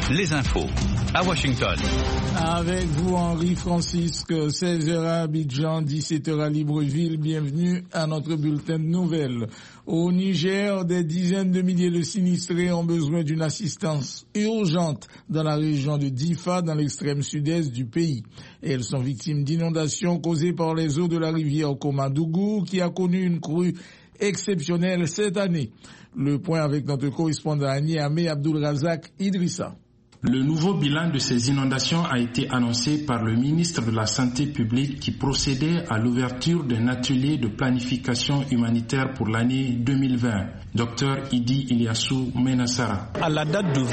les infos à Washington. Avec vous, Henri Francisque, 16h à Abidjan, 17h à Libreville. Bienvenue à notre bulletin de nouvelles. Au Niger, des dizaines de milliers de sinistrés ont besoin d'une assistance urgente dans la région de Difa, dans l'extrême sud-est du pays. Elles sont victimes d'inondations causées par les eaux de la rivière Komadougou, qui a connu une crue exceptionnelle cette année. Le point avec notre correspondant à Niamey, Abdulrazak Idrissa. Le nouveau bilan de ces inondations a été annoncé par le ministre de la Santé publique qui procédait à l'ouverture d'un atelier de planification humanitaire pour l'année 2020. Dr Idi Ilyassou Menassara. À la date du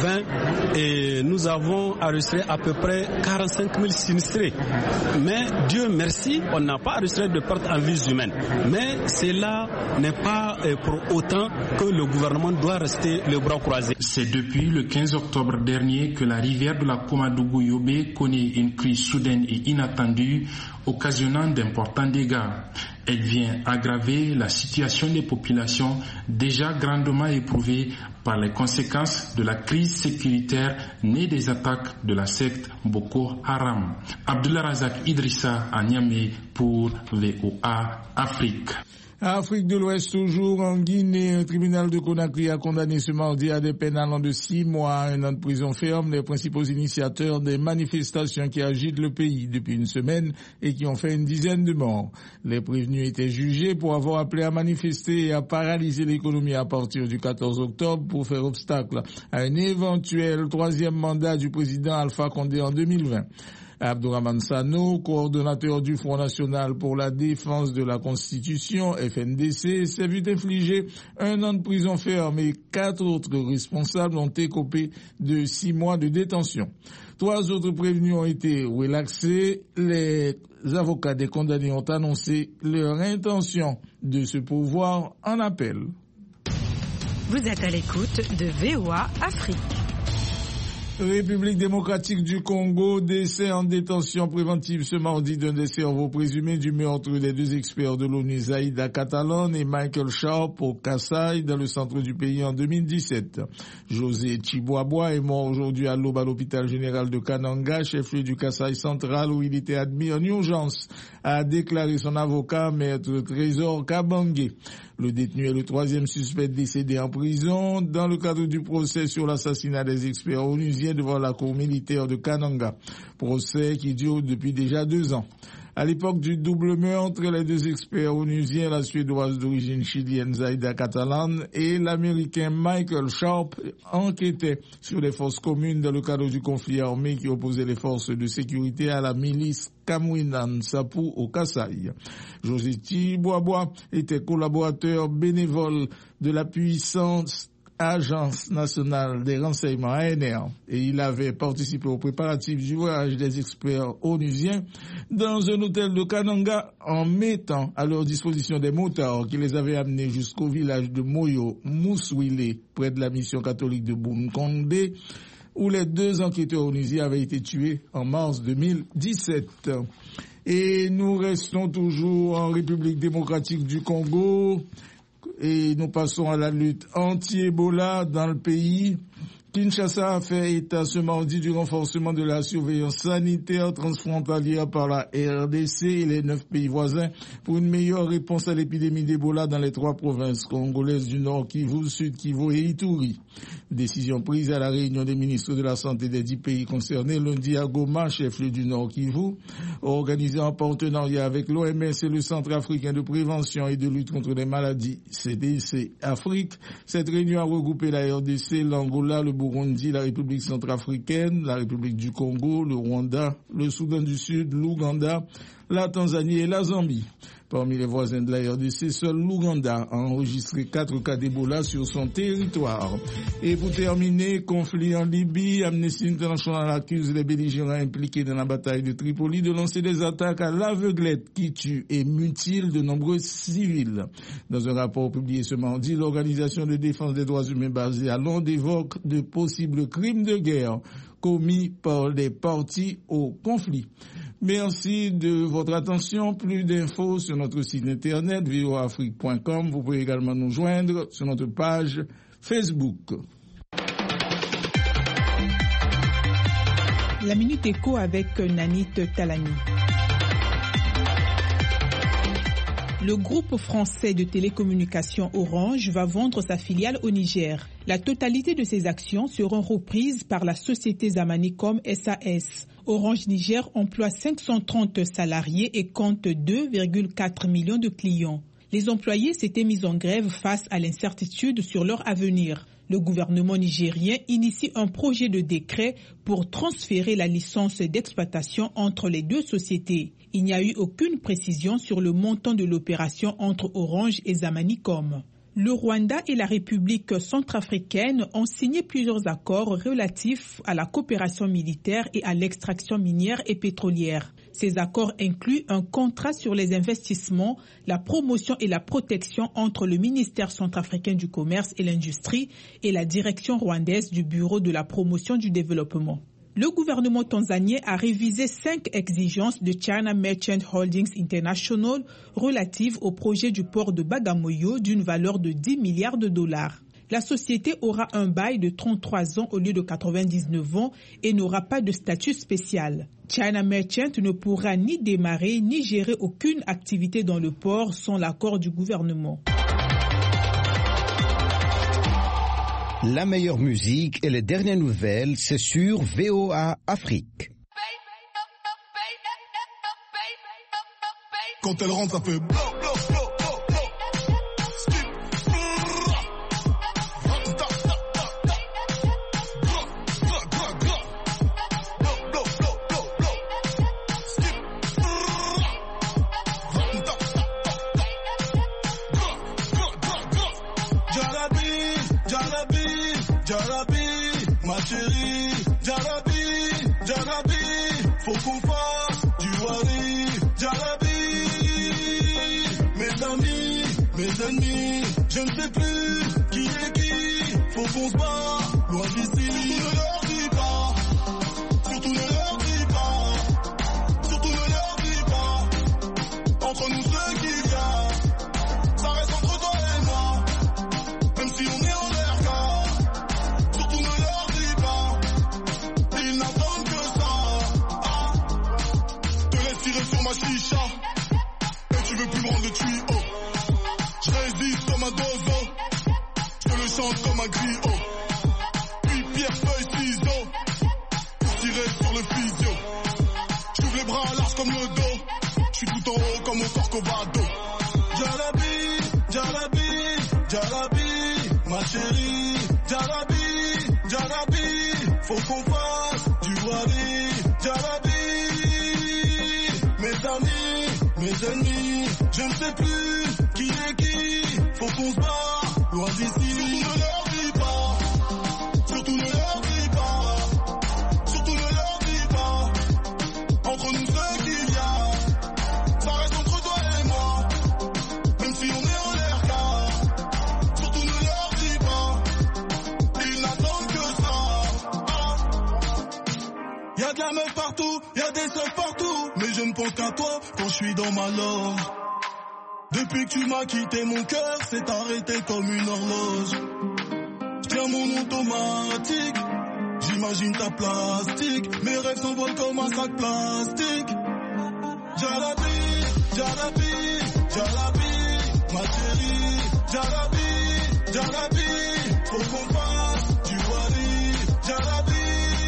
20, nous avons enregistré à peu près 45 000 sinistrés. Mais Dieu merci, on n'a pas enregistré de pertes en vies humaines. Mais cela n'est pas pour autant que le gouvernement doit rester les bras croisés. C'est depuis le 15 octobre dernier que la rivière de la Komadougou-Yobé connaît une crue soudaine et inattendue, occasionnant d'importants dégâts. Elle vient aggraver la situation des populations déjà grandement éprouvées par les conséquences de la crise sécuritaire née des attaques de la secte Boko Haram. Abdullah Razak Idrissa à Niamey pour VOA Afrique. Afrique de l'Ouest toujours, en Guinée, un tribunal de Conakry a condamné ce mardi à des peines allant de 6 mois à 1 an de prison ferme les principaux initiateurs des manifestations qui agitent le pays depuis une semaine et qui ont fait une dizaine de morts. Les prévenus étaient jugés pour avoir appelé à manifester et à paralyser l'économie à partir du 14 octobre pour faire obstacle à un éventuel 3e mandat du président Alpha Condé en 2020. Abdourahmane Sano, coordonnateur du Front National pour la défense de la Constitution, FNDC, s'est vu infliger 1 an de prison ferme et 4 autres responsables ont écopé de 6 mois de détention. 3 autres prévenus ont été relaxés. Les avocats des condamnés ont annoncé leur intention de se pourvoir en appel. Vous êtes à l'écoute de VOA Afrique. République démocratique du Congo, décès en détention préventive ce mardi d'un des cerveaux présumés du meurtre des 2 experts de l'ONU, Zaïda Catalan et Michael Sharp au Kasaï, dans le centre du pays en 2017. José Chiboaboa est mort aujourd'hui à l'aube à l'hôpital général de Kananga, chef-lieu du Kasaï central où il était admis en urgence, a déclaré son avocat, maître Trésor Kabangé. Le détenu est le 3e suspect décédé en prison dans le cadre du procès sur l'assassinat des experts onusiens devant la cour militaire de Kananga. Procès qui dure depuis déjà 2 ans. À l'époque du double meurtre, les 2 experts onusiens, la Suédoise d'origine chilienne Zaïda Catalan et l'Américain Michael Sharp, enquêtaient sur les forces communes dans le cadre du conflit armé qui opposait les forces de sécurité à la milice Kamwinan Sapu au Kasaï. José Chiboaboa était collaborateur bénévole de la puissante Agence nationale des renseignements ANR et il avait participé aux préparatifs du voyage des experts onusiens dans un hôtel de Kananga en mettant à leur disposition des motards qui les avaient amenés jusqu'au village de Moyo Mouswile près de la mission catholique de Bounkonde où les 2 enquêteurs onusiens avaient été tués en mars 2017. Et nous restons toujours en République démocratique du Congo. Et nous passons à la lutte anti-Ebola dans le pays. Kinshasa a fait état ce mardi du renforcement de la surveillance sanitaire transfrontalière par la RDC et les 9 pays voisins pour une meilleure réponse à l'épidémie d'Ebola dans les 3 provinces congolaises du Nord Kivu, Sud Kivu et Ituri. Décision prise à la réunion des ministres de la Santé des 10 pays concernés lundi à Goma, chef-lieu du Nord Kivu, organisée en partenariat avec l'OMS et le Centre africain de prévention et de lutte contre les maladies CDC Afrique. Cette réunion a regroupé la RDC, l'Angola, le Burundi, la République centrafricaine, la République du Congo, le Rwanda, le Soudan du Sud, l'Ouganda, la Tanzanie et la Zambie. Parmi les voisins de la RDC, seul l'Ouganda a enregistré 4 cas d'Ebola sur son territoire. Et pour terminer, conflit en Libye, Amnesty International accuse les belligérants impliqués dans la bataille de Tripoli de lancer des attaques à l'aveuglette qui tuent et mutilent de nombreux civils. Dans un rapport publié ce mardi, l'Organisation de défense des droits humains basée à Londres évoque de possibles crimes de guerre commis par les parties au conflit. Merci de votre attention. Plus d'infos sur notre site internet voaafrique.com. Vous pouvez également nous joindre sur notre page Facebook. La Minute Éco avec Nanit Talani. Le groupe français de télécommunications Orange va vendre sa filiale au Niger. La totalité de ses actions seront reprises par la société Zamanicom SAS. Orange Niger emploie 530 salariés et compte 2,4 millions de clients. Les employés s'étaient mis en grève face à l'incertitude sur leur avenir. Le gouvernement nigérien initie un projet de décret pour transférer la licence d'exploitation entre les deux sociétés. Il n'y a eu aucune précision sur le montant de l'opération entre Orange et Zamanicom. Le Rwanda et la République centrafricaine ont signé plusieurs accords relatifs à la coopération militaire et à l'extraction minière et pétrolière. Ces accords incluent un contrat sur les investissements, la promotion et la protection entre le ministère centrafricain du Commerce et l'Industrie et la direction rwandaise du Bureau de la promotion du développement. Le gouvernement tanzanien a révisé 5 exigences de China Merchant Holdings International relatives au projet du port de Bagamoyo d'une valeur de 10 milliards de dollars. La société aura un bail de 33 ans au lieu de 99 ans et n'aura pas de statut spécial. China Merchant ne pourra ni démarrer ni gérer aucune activité dans le port sans l'accord du gouvernement. La meilleure musique et les dernières nouvelles, c'est sur VOA Afrique. Quand elle rentre, ça fait blow, blow, blow. Jarabi, faut qu'on fasse du wari. Jarabi, mes ennemis, je ne sais plus qui est qui. Faut qu'on se bat, loin d'ici. Surtout ne leur dis pas. Entre nous ceux qu'il y a, ça reste entre toi et moi. Même si on est en l'air. Ma chicha, et tu veux plus me rendre le tuyau. Je résiste comme un dozo, je te le chante comme un griot. Puis pierre, feuille, ciseaux, pour tirer sur le physio. J'ouvre les bras larges comme le dos, je suis tout en haut comme mon Corcovado. Jarabi, ma chérie. Jarabi, faut qu'on fasse du wari. Jarabi. Mes ennemis, je ne sais plus qui est qui. Faut qu'on se bat, loin d'ici. Surtout ne leur dis pas. Entre nous ceux qu'il y a, ça reste entre toi et moi. Même si on est en l'air car, surtout ne leur dis pas. Ils n'attendent que ça. Y'a de la meuf partout, y'a des seufs partout. Mais je ne pense qu'à toi quand je suis dans ma loge. Depuis que tu m'as quitté, mon cœur s'est arrêté comme une horloge. Je tiens mon automatique, j'imagine ta plastique. Mes rêves s'envolent comme un sac plastique. Jarabi, ma chérie. Jarabi, faut qu'on fasse du wari. Jarabi,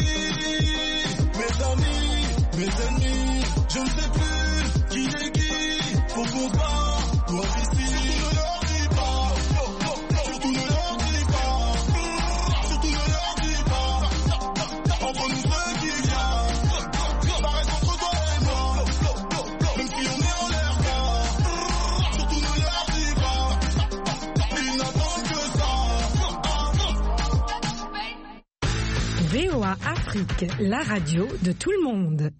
mes ennemis, je ne sais plus qui est qui. Faut qu'on se bat, loin d'ici. Surtout ne leur dis pas. Entre nous ceux qu'il y a, ça reste entre toi et moi. Même si on est en l'air car, surtout ne leur dis pas. Ils n'attendent que ça. VOA Afrique, la radio de tout le monde.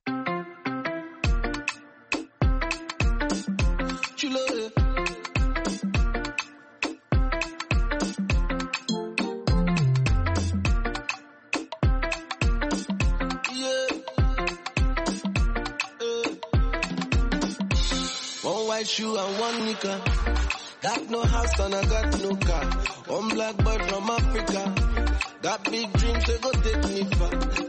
White shoe and one nika. Got no house and I got no car. One black boy from Africa. Got big dreams, they go take me far.